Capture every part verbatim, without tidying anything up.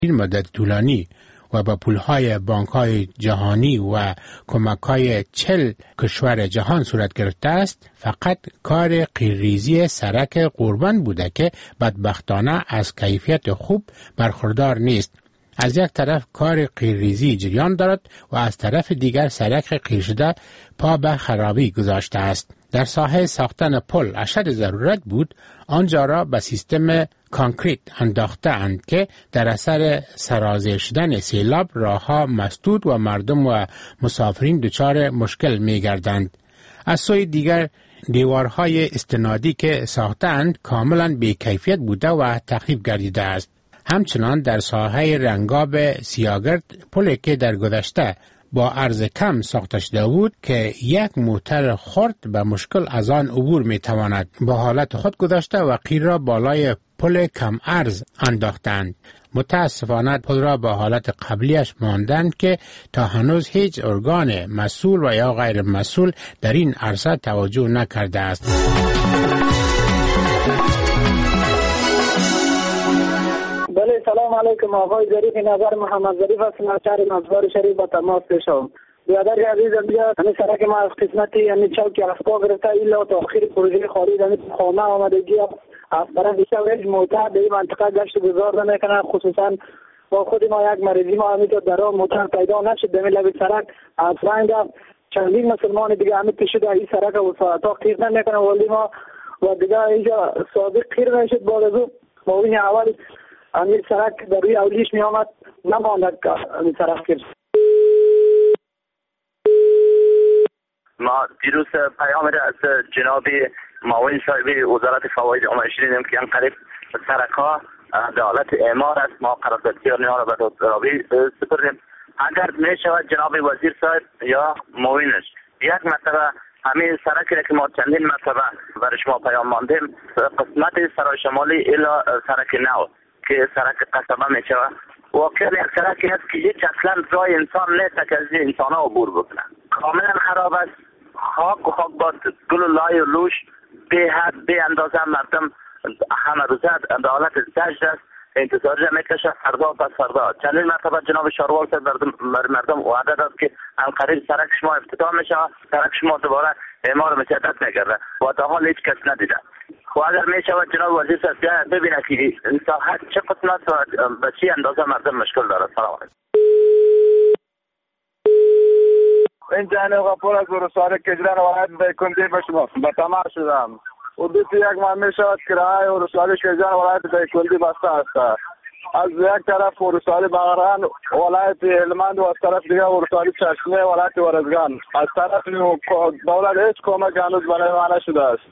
این مدت طولانی و با پولهای بانکهای جهانی و کمکهای چل کشور جهان صورت گرفته است، فقط کار قیرریزی سرک قربان بوده که بدبختانه از کیفیت خوب برخوردار نیست. از یک طرف کار قیرریزی جریان دارد و از طرف دیگر سرک قیر شده پا به خرابی گذاشته است. در ساحه ساختن پل اشد ضرورت بود آنجا را به سیستم کانکریت انداخته اند که در اثر سرازیر شدن سیلاب راهها مسدود و مردم و مسافرین دچار مشکل می گردند. از سوی دیگر دیوارهای استنادی که ساختند کاملا بی‌کیفیت بوده و تخریب گردیده است. همچنان در ساحه رنگاب سیاگرد پلی که در گذشته با عرض کم ساخته شده بود که یک موتر خرد به مشکل از آن عبور می تواند با حالت خود گذاشته و قیر را بالای پل کم عرض انداختند. متاسفانه پل را به حالت قبلیش ماندند که تا هنوز هیچ ارگان مسئول و یا غیر مسئول در این عرصه توجه نکرده است. بله، سلام علیکم. آقای ظریف نظر محمد ظریف هستم از شهر مزار شریف با تماس پیشم. برادر عزیزم بیا همین سرک ما از قسمتی یعنی چوک افکا گرفته الا تا آخر پروژه خالی همین خانه آمدگی از طرف هیچ موتر به این منطقه گشت گذار نمیکنه. خصوصا با خود ما یک مریضی ما همین در آن موتر پیدا نشد در لب سرک از رنگ چندین مسلمان دیگه همین شده این سرک و ساعتا قیر نمیکنه ولی ما و دیگه اینجا صادق قیر نشد. بعد از اون ما این اول همین سرک در روی اولیش می آمد نماند که همین سرک کرد. ما دیروز پیام را از جناب معاون صاحب وزارت فواید عامه شنیدیم که قریب سرک ها در حالت اعمار است. ما قراردادی آنها را به دادرابی سپردیم. اگر می شود جناب وزیر صاحب یا معاونش یک مرتبه همین سرکی را که ما چندین مرتبه برای شما پیام ماندیم قسمت سرای شمالی الا سرک نو که سرک قصبه می شود واقعا یک سرکی هست که هیچ اصلا جای انسان نیست که از انسان ها عبور بکنن. کاملا خراب است. خاک و خاک باد گل و لای و لوش به حد به اندازه مردم همه روزه در حالت زجر است. انتظار را میکشه فردا پس فردا. چندین مرتبه جناب شاروال صاحب مردم وعده داد که عنقریب سرک شما افتتاح میشه، سرک شما دوباره اعمار مجدد میگرده و تا حال هیچ کس ندیده. خب اگر می شود جناب وزیر صاحب ببینه که این ساحت چه قسمت و به چی اندازه مردم مشکل داره. سلام علیکم. این جانب غفور از ورسال کجران ولایت بیکندی به شما به تماس شدم. حدود یک ماه می شود کرایه ورسال کجران ولایت بیکندی بسته است. از یک طرف ورسال بغران ولایت هلمند و از طرف دیگر ورسال چشمه ولایت ورزگان. از طرف دولت هیچ کمک هنوز برای ما نشده است.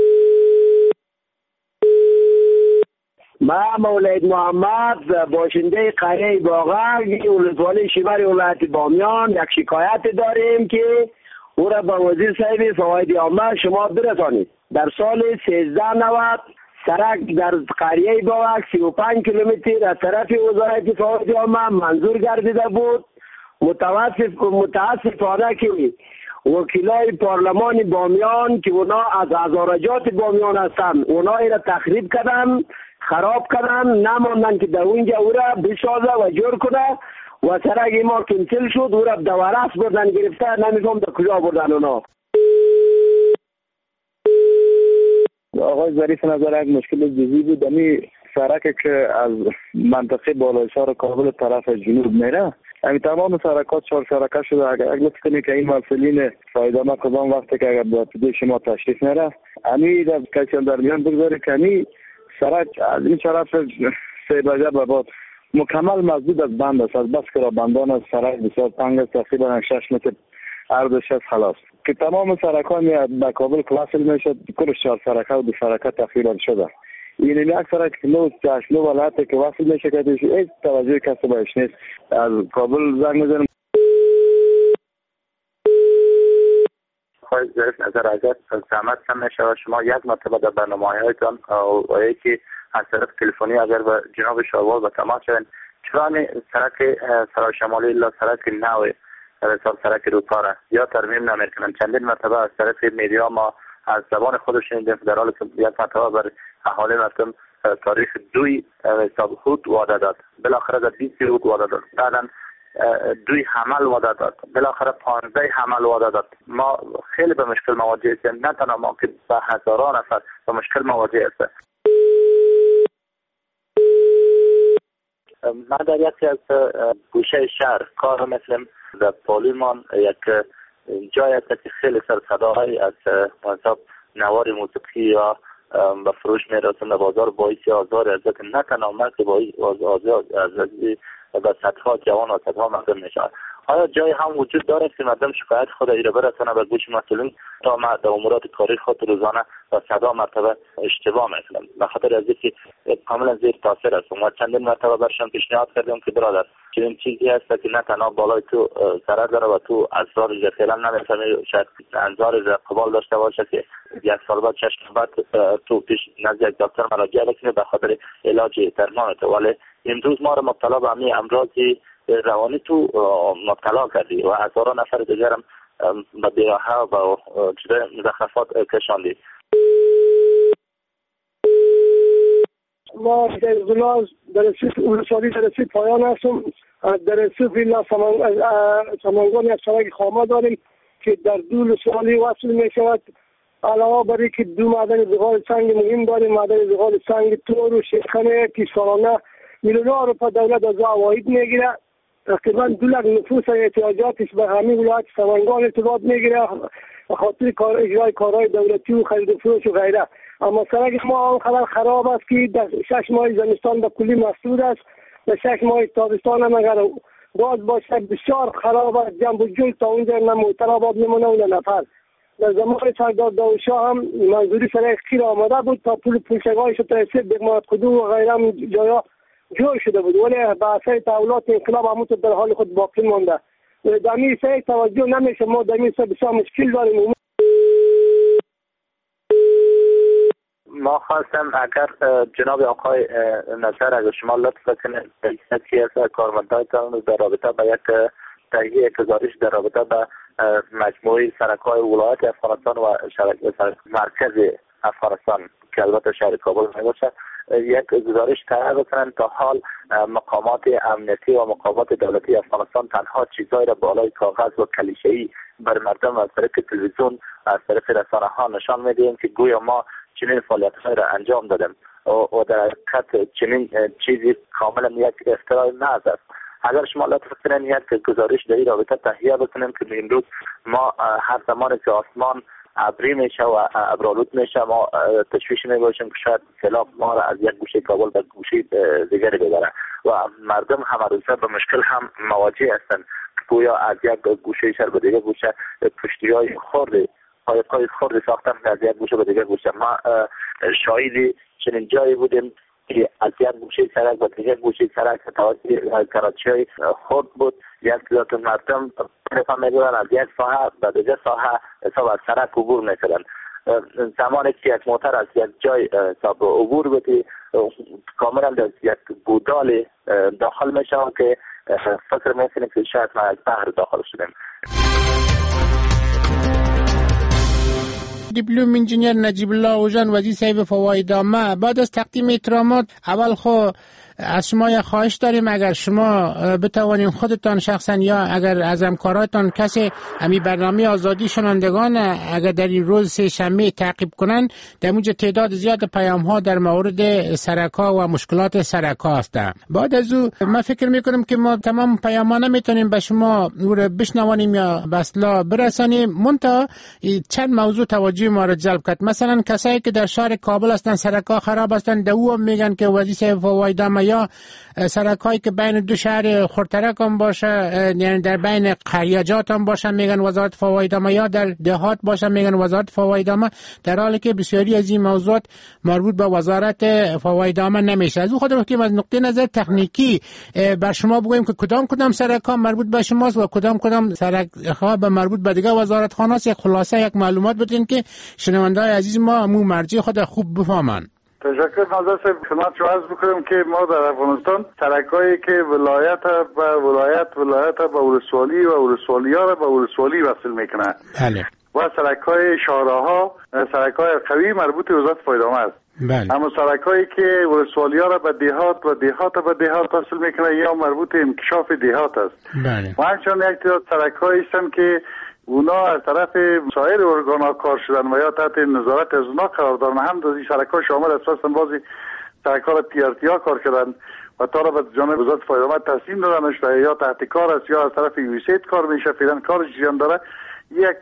ما مولید محمد باشنده قریه باغر ولسوالی شیبر ولایت بامیان یک شکایت داریم که او را به وزیر صاحب فواید عامه شما برسانید. در سال سیزده نود سرک در قریه باغر سی و پنج کیلومتر از طرف وزارت فواید عامه منظور گردیده بود. متاسف متاسفانه که وکیلای پارلمان بامیان که اونا از هزارجات بامیان هستند اونا را تخریب کردن، خراب کردن، نماندن که در اونجا او را بسازه و جور کنه و سرک ما کنسل شد. او را دوارس بردن گرفته نمیفهم در کجا بردن اونا. آقای ظریف نظر یک مشکل جزئی بود. امی سرک که از منطقه بالایشار کابل طرف جنوب میره امی تمام سرکات چهار شرکه شده. اگر اگه کنی که این مسئولین فایدامه کدام وقتی که اگر با توده شما تشریف میره امی در کچل در میان بگذاری که امی سرک از این طرف سه بجه به بعد مکمل مسدود از بند است. از بس که را بندان از سرک بسیار تنگ است، تقریبا شش متر عرضش است خلاص که تمام سرکان به کابل کلاسل میشد. کلش چهار سرکه و دو سرکه تقریبا شده. این یک سرک نو چشلو ولایت که وصل میشه که هیچ توجه کسی بهش نیست. از کابل زنگ میزنم. خواهی ظریف نظر ازت زحمت کم نشود شما یک مرتبه در برنامه هایتان و یکی از طرف تلفنی اگر به جناب شاروال به تماس شوید چرا سرک سرای شمالی الا سرک نو سرک روکاره یا ترمیم نمیکنن. چندین مرتبه از طرف میدیا ما از زبان خودش شنیدیم در حالی که یک مرتبه بر اهالی مردم تاریخ دوی حساب هود وعده داد، بالاخره در بیست هود وعده داد، بعدا دوی حمل وعده داد، بالاخره پانزده حمل وعده داد. ما خیلی به مشکل مواجه هستیم، نه تنها ما که به هزاران نفر به مشکل مواجه هستیم. من در یکی از گوشه شهر کار مثل در پالیمان یک جای است که خیلی سر صداهای از حساب نوار موسیقی یا به فروش میرسند، بازار باعث آزار از که نه تنها مرد که باعث آزار از به صدها جوان و صدها مردم میشود. آیا جای هم وجود دارد که مردم شکایت خود ایره برسانه به گوش مسئولین تا ما در امورات کاری خود روزانه و صدا مرتبه اشتباه میکنم؟ به خاطر از اینکه کاملا زیر تاثیر است. ما چندین مرتبه برشان پیشنهاد کردیم که برادر چنین چیزی هست که نه تنها بالای تو سر داره و تو اسرار فعلا نمیفهمی، شاید انظار قبال داشته باشه که یک سال بعد شش ماه بعد تو پیش نزد یک دکتر مراجعه بکنی به خاطر علاج درمانت. ولی امروز ما را مبتلا به همین امراضی روانی تو مبتلا کردی و هزاران نفر دیگر هم به بیراها و به مزخرفات کشاندی. ما در زلاز در رسیف اولسالی در رسیف پایان هستم. در رسیف ویلا سمنگان یک سرک خامه داریم که در دول سالی وصل می شود. علاوه بر اینکه دو معدن زغال سنگ مهم داریم، معدن زغال سنگ تور و شیخانه که سالانه میلیون‌ها روپیه دولت از عواید میگیره. تقریبا دو لک نفوس احتیاجاتش به همین ولایت سمنگان ارتباط میگیره به خاطر کار اجرای کارهای دولتی و خرید و فروش و غیره. اما سرک ما هم خبر خراب است که در شش ماه زمستان به کلی مسدود است، در شش ماه تابستان هم اگر باز باشه بسیار خراب است. جنب و جوی تا اونجا نه موتر آباد میمونه و نه نفر. در زمان سردار داوودشاه هم منظوری سرک خیر آمده بود تا پول پولشگاهش تا رسید بگمانت کدو و غیره هم جایا جوی شده بود، ولی به اثر تحولات انقلاب همونطور در حال خود باقی مانده. در این سرک توجه نمیشه. ما در این سرک بسیار مشکل داریم. ما خواستم اگر جناب آقای نظر اگر شما لطف بکنید یکی از کارمندانتان در رابطه با یک تهیه گزارش در رابطه با مجموعه سرک‌های ولایت افغانستان و شرکت مرکز افغانستان که البته شهر کابل میباشد یک گزارش تهیه بکنند تا حال مقامات امنیتی و مقامات دولتی افغانستان تنها چیزایی را بالای کاغذ و کلیشه‌ای بر مردم از طریق تلویزیون از طریق رسانه ها نشان میدهیم که گویا ما چنین فعالیت‌هایی را انجام دادیم و در حقیقت چنین چیزی کاملا یک افترای محض است. اگر شما لطف کنید یک گزارش در این رابطه تهیه بکنیم که امروز ما هر زمان که آسمان ابری میشه و ابرالود میشه ما تشویش میباشیم که شاید سیلاب ما را از یک گوشه کابل به گوشه دیگری ببره و مردم همه روزه به مشکل هم مواجه هستند. گویا از یک گوشه شهر به دیگر گوشه پشتی‌های خرد پایه‌های خرد ساختن از یک گوشه به دیگر گوشه. ما شاهدی چنین جایی بودیم که از یک گوشه سرک به دیگر گوشه سرک کراچی خرد بود. یک ذات مردم تلفن می‌گیرن از یک ساحه به دیگر ساحه حساب از سرک عبور می‌کردن. زمانی که یک موتر از یک جای حساب عبور بودی کاملا در یک گودال داخل میشه که فکر میکنیم که شاید ما از بحر داخل شدیم. دیپلم انجینیر نجیب الله اوژان وزیر صاحب فوایدامه، بعد از تقدیم احترامات اول خو از شما یک خواهش داریم اگر شما بتوانید خودتان شخصا یا اگر از همکاراتان کسی امی برنامه آزادی شنوندگان اگر در این روز سه شنبه تعقیب کنند در موجب تعداد زیاد پیام ها در مورد سرکا و مشکلات سرکا است. بعد از او من فکر میکنم که ما تمام پیام ها نمیتونیم به شما او را بشنوانیم یا به اصطلاح برسانیم. منتها چند موضوع توجه ما را جلب کرد. مثلا کسایی که در شهر کابل هستند سرکا خراب هستند دو هم میگن که وزیر صاحب فوایدامه یا سرکایی که بین دو شهر خردترک هم باشه یعنی در بین قریجات هم باشه میگن وزارت فوایدامه یا در دهات باشه میگن وزارت فوایدامه، در حالی که بسیاری از این موضوعات مربوط به وزارت فوایدامه نمیشه. از اون خاطر که از نقطه نظر تکنیکی بر شما بگویم که کدام کدام سرکا مربوط به شماست و کدام کدام سرک‌ها به مربوط به دیگه وزارت خانه است، یک خلاصه یک معلومات بدین که شنونده‌های عزیز ما مو مرجع خود خوب بفهمن. تشکر ناظر صاحب. خدمت شما عرض می‌کنم که ما در افغانستان سرکایی که ولایت به ولایت ولایت به ولسوالی و ولسوالی‌ها را به ولسوالی وصل میکنه. بله. و و سرک‌های شاهراها سرک‌های قوی مربوط به وزارت فایده‌آمد است. بله. اما سرک‌هایی که ولسوالی‌ها را به دهات و دهات به دهات وصل میکنه یا مربوط به انکشاف دهات است. بله. و همچنین یک تعداد سرک‌هایی هستند که اونا از طرف سایر ارگان‌ها کار شدن و یا تحت نظارت از اونا قرار دارن. هم از این سرک‌ها شامل اساساً بعضی سرک‌ها پی ار تی ها کار کردن و تا را به جانب وزارت فایده‌آمد تسلیم دادنش یا تحت کار است یا از طرف یوسید کار میشه. فعلا کارش جریان داره. یک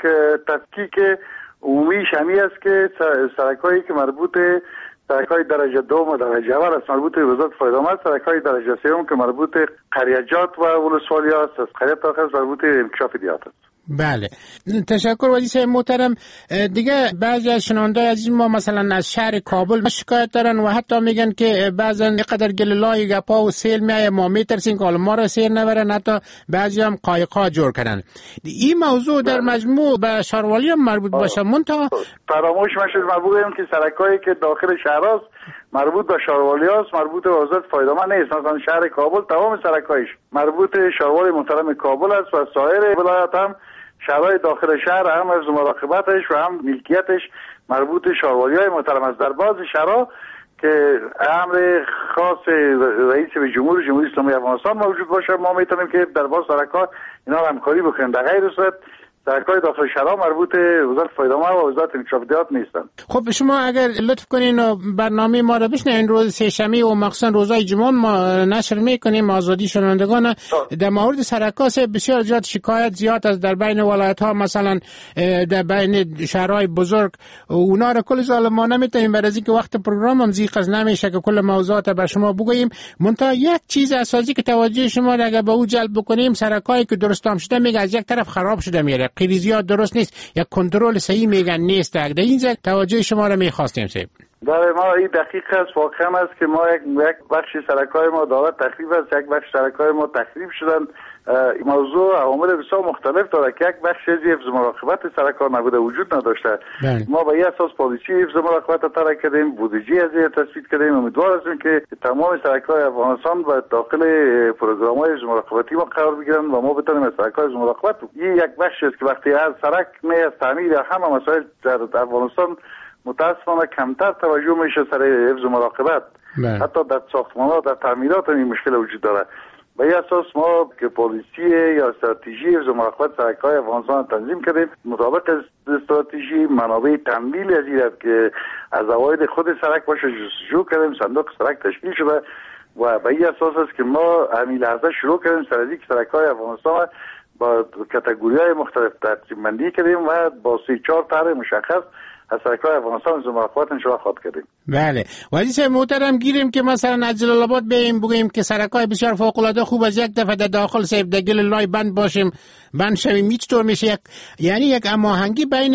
تفکیک عمومی شمی است که سرک‌هایی که مربوط سرک‌های درجه دوم و درجه اول است مربوط به وزارت فایده‌آمد، سرک‌های درجه سوم که مربوط به قریجات و ولسوالی است، از قریت تا آخر مربوط به انکشاف دیات است. بله، تشکر وزیر صاحب محترم. دیگه بعضی از شنونده‌های عزیز ما مثلا از شهر کابل شکایت دارن و حتی میگن که بعضا اینقدر گلولای گپا و سیل میایه ما میترسیم که حالا ما را سیر نبرن، حتی بعضی هم قایق‌ها جور کردن. این موضوع در مجموع به شهروالی هم مربوط باشه. منتها فراموش نشد ما بگیم که سرکایی که داخل شهر است مربوط به شهروالی است، مربوط به وزارت فایده‌آمد نیست. مثلا شهر کابل تمام سرکایش مربوط به شهروالی محترم کابل است و سایر ولایات هم شهرهای داخل شهر هم از مراقبتش و هم ملکیتش مربوط به شهروالی‌های محترم است. در بعضی شهرها که امر خاص رئیس جمهور جمهوری اسلامی افغانستان موجود باشه ما میتونیم که در بعض سرک‌ها اینا رو همکاری بکنیم. در غیر صورت سرک‌های داخل شهرها مربوط به وزارت فایده‌آمد و وزارت انکشاف دیات نیستن. خب شما اگر لطف کنین و برنامه ما رو بشنوین، روز سه‌شنبه و مخصوصا روزهای جمعه ما نشر میکنیم آزادی شنوندگان در مورد سرک‌ها بسیار زیاد شکایت زیاد از در بین ولایت‌ها، مثلا در بین شهرهای بزرگ اونا رو کل ظالمانه میتونیم برای اینکه وقت پروگرام هم زیق از نمیشه که کل موضوعات بر شما بگوییم. منتها یک چیز اساسی که توجه شما رو اگر به او جلب بکنیم، سرک‌هایی که درست هم شده میگه از یک طرف خراب شده میره، قیریزیات درست نیست، یک کنترل صحیح میگن نیست. در این توجه شما رو میخواستیم صاحب. برای ما این دقیق است، واقعا است که ما یک یک بخش سرک‌های ما داره تخریب است، یک بخش سرک‌های ما تخریب شدن. این موضوع عوامل بسیار مختلف داره که یک بخش از حفظ مراقبت سرک‌ها نبوده، وجود نداشته. بله. ما به این اساس پالیسی حفظ مراقبت طرح کردیم، بودجه از این تصویب کردیم. امیدوار هستیم که تمام سرک‌های افغانستان به داخل پروگرام‌های حفظ مراقبتی ما قرار بگیرن و ما بتونیم از سرک‌های حفظ مراقبت. این یک بخش است که وقتی از سرک می از تعمیر همه مسائل در افغانستان متاسفانه کمتر توجه میشه سر حفظ مراقبت. بله. حتی در ساختمان‌ها در تعمیرات این مشکل وجود داره. به این اساس ما که پالیسی یا استراتژی حفظ مراقبت سرک‌های افغانستان تنظیم کردیم. مطابق استراتژی منابع تمویل از این که از عواید خود سرک باشه جستجو کردیم، صندوق سرک تشکیل شده و به این اساس است که ما همین لحظه شروع کردیم سرازی سرک‌های افغانستان با کاتگوری‌های مختلف ترتیب بندی کردیم و با سه چهار طرح مشخص از سرک‌های افغانستان از مراقبت انشاءالله خواهد کردیم. بله، ولی صاحب محترم گیریم که مثلا از جلال آباد بیاییم بگوییم که سرک‌های بسیار فوق‌العاده خوب از یک دفعه در داخل صاحب در گلولای بند باشیم، بند شویم، هیچ طور میشه یک یعنی یک هماهنگی بین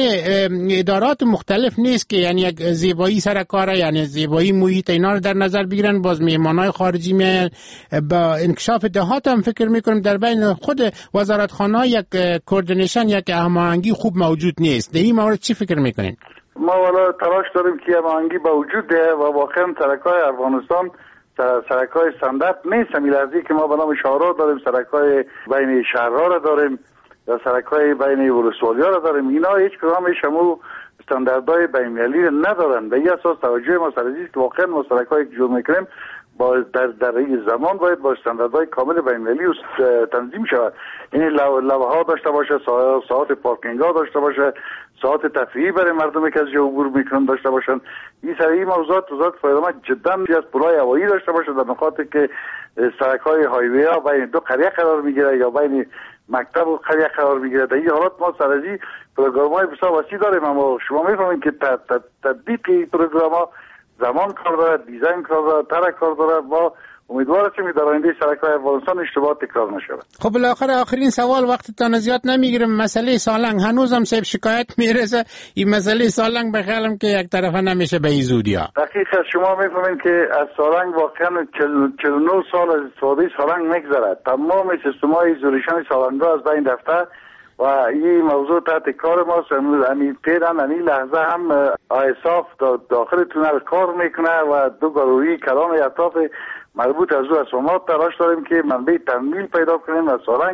ادارات مختلف نیست که یعنی یک زیبایی سرک‌ها، یعنی زیبایی محیط اینا رو در نظر بگیرن. باز مهمانای خارجی میان با انکشاف دهات هم فکر میکنیم در بین خود وزارتخانه‌ها یک کوردینیشن، یک هماهنگی خوب موجود نیست. در این مورد چی فکر میکنین؟ ما والا تلاش داریم که هماهنگی با وجود ده و واقعا سرک‌های افغانستان سرک‌های استاندارد نیست. میلازی که ما به نام شهرها داریم، سرک‌های بین شهرها را داریم یا سرک‌های بین ولسوالی‌ها را داریم. اینا هیچ کدام شمول استانداردهای بین‌المللی ندارن. به این اساس توجه ما سر است واقعا ما سرک‌هایی که جور می‌کنیم با در در این زمان باید با استانداردهای کامل بین‌المللی تنظیم شود. این لوحه‌ها داشته باشه، ساعات پارکینگ‌ها داشته باشه، ساعات تفریحی برای مردمی که از جا عبور میکنن داشته باشن. این سر این موضوعات وزارت فایده‌آمد جدا از پل‌های هوایی داشته باشه در نقاطی که سرک‌های هایوی ها بین دو قریه قرار میگیره یا بین مکتب و قریه قرار میگیره. در این حالات ما سرازی پروگرام‌های بسیار وسیع داریم، اما شما میفهمید که تطبیق این پروگرام‌ها زمان کار داره، دیزاین کار داره، طرح کار داره. ما امیدوار هستیم در آینده سرک‌های افغانستان اشتباه تکرار نشود. خب بالاخره آخرین سوال، وقتتان زیاد نمیگیرم، مسئله سالنگ هنوزم صاحب شکایت میرسه. این مسئله سالنگ بخیالم که یک طرفه نمیشه به این زودیا. دقیقاً شما میفهمید که از سالنگ واقعا چهل و نه سال از استفاده سالنگ میگذره. تمام سیستم‌های ایزولیشن سالنگ‌ها از بین رفته و این موضوع تحت کار ماست. همین پیران همین لحظه هم آیساف داخل تونل کار میکنه و دو گروهی کلان اطراف مربوط از او اسمات تلاش داریم که منبع تمویل پیدا کنیم و سالنگ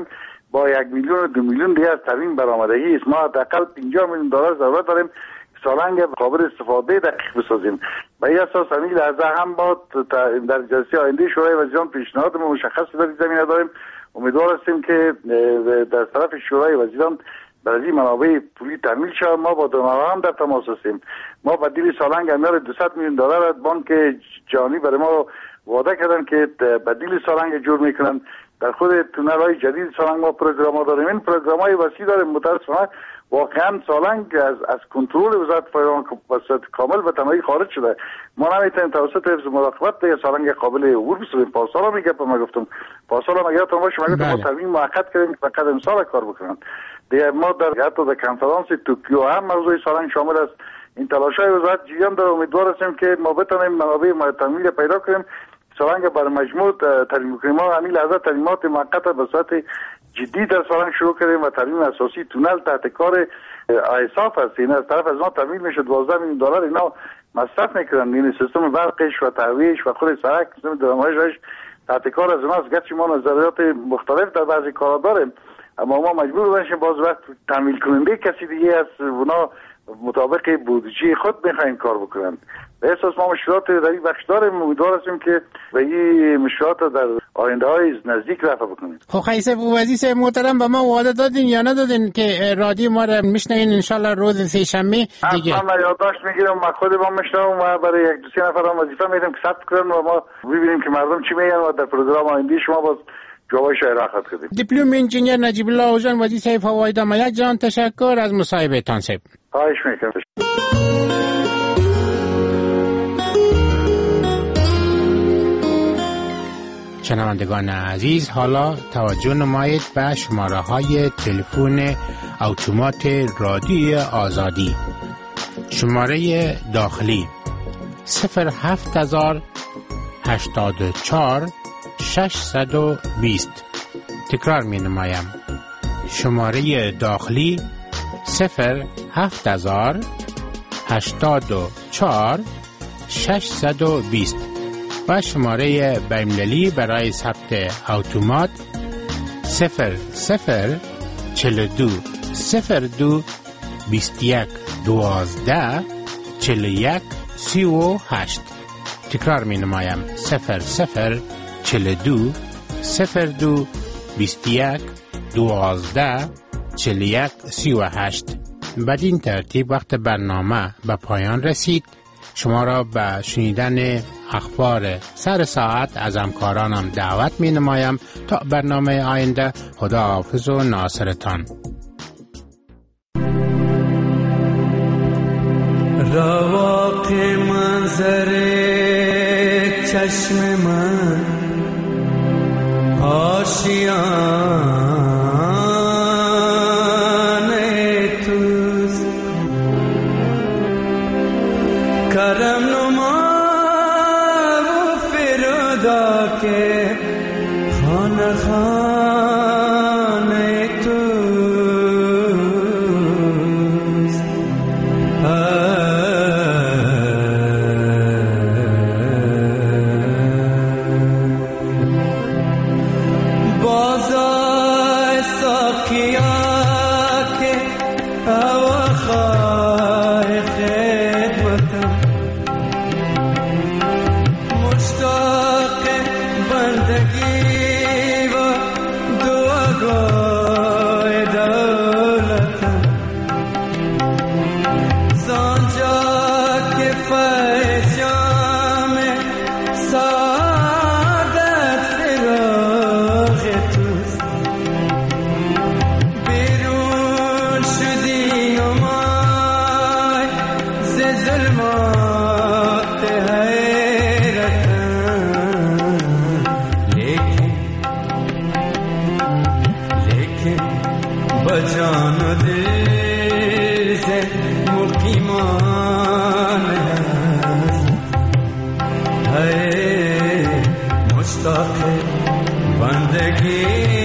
با یک میلیون و دو میلیون دیگه از تامین برآمدگی است. ما حداقل پنجاه میلیون دلار ضرورت داریم سالانگ قابل استفاده دقیق بسازیم. به این اساس همین لحظه هم با در جلسه آینده شورای وزیران پیشنهاد مشخص در زمینه داریم. امیدوار هستیم که در طرف شورای وزیران برای این منابع پولی تامین شود. ما با دونرها هم در تماس هستیم. ما بدیل سالانگ امیر دویست میلیون دلار از بانک جهانی برای ما وعده کردن که بدیل سالانگ جور میکنن. در خود تونل‌های جدید سالانگ ما پروگرام داریم. این پروگرام‌های وسیع داریم. متأسفانه واقعا سالانگ از از کنترل وزارت فایران به صورت کامل و تنهایی خارج شده. ما نمیتونیم توسط حفظ مراقبت دیگه سالانگ قابل عبور بسازیم. پاسالا میگه ما گفتم پاسالا میگه تو باشه مگه ما تامین موقت کردیم که فقط امسال کار بکنن. دیگه ما در حتی در کنفرانس توکیو هم موضوع سالانگ شامل است. این تلاش‌های وزارت جریان داره. امیدوار هستیم که ما بتونیم منابع تامین پیدا کنیم. سالانگ بر مجموع ترمیم کنیم. ما همین لحظه ترمیمات موقت به صورت جدی در سالانگ شروع کردیم و ترمیم اساسی تونل تحت کار ایصاف است. این از طرف از ما تامین میشه دوازده میلیون دلار اینا مصرف میکنن. این سیستم برقش و تهویه‌اش و خود سرک سیستم درامایش تحت کار از ماست. گرچه ما نظریات مختلف در بعضی کارا داریم اما ما مجبور باشیم باز وقت تامین کننده کسی دیگه از اونا مطابق بودجه خود میخواین کار بکنن. به اساس ما مشکلات در این بخش داریم. امیدوار هستیم که به این مشکلات در آینده های نزدیک رفع بکنیم. خب خیسه وزیر محترم به ما وعده دادین یا ندادین که رادیو ما رو میشنین ان شاء الله روز سه شنبه دیگه؟ من یادداشت میگیرم ما خود ما میشنوم و برای یک دو سه نفر هم وظیفه میدم که ثبت کنن و ما ببینیم که مردم چی میگن و در پروگرام آینده شما باز جوابش ارائه خواهد کنیم. دیپلم انجینیر نجیب الله اوژان وزیر فواید یک جان تشکر از مصاحبهتان صاحب. خواهش میکنم. شنوندگان عزیز حالا توجه نمایید به شماره های تلفن اتومات رادیو آزادی. شماره داخلی صفر هفت هزار هشتاد و چهار ششصد و بیست. تکرار می نمایم. شماره داخلی صفر هفت هزار هشتاد و چهار ششصد و بیست و شماره بین‌المللی برای ثبت اتومات صفر صفر چهل و دو صفر دو بیست و یک دوازده چهل و یک سی و هشت. تکرار می نمایم. صفر صفر چهل و دو صفر دو بیست و یک دوازده چهل و یک سی و هشت. بدین ترتیب وقت برنامه به پایان رسید. شما را به شنیدن اخبار سر ساعت از همکارانم دعوت می نمایم تا برنامه آینده. خدا حافظ و ناصرتان. رواق منظر چشم من آشیان توست. کرم نما و فردا که خانه خانه توست. بازای ساقیا که هوا خواه خدمتم مشتاق بندگی و دعاگاه دولتم. زانجا که فیض جام سعادت فراغ توست. بیرون شدی نمای ز ظلمات حیرتم. لیکن لیکن بجان و دل سے مقیمان هست. ہے مشتاق بندگی